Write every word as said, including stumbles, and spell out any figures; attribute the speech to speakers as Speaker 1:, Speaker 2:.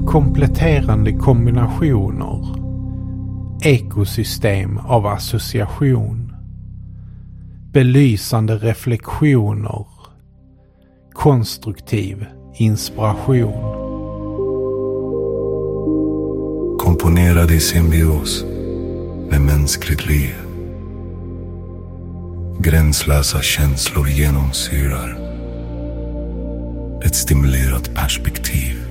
Speaker 1: kompletterande kombinationer, ekosystem av association, belysande reflektioner, konstruktiv inspiration.
Speaker 2: Komponerad i symbios med mänskligt liv. Gränslösa känslor genomsyrar ett stimulerat perspektiv.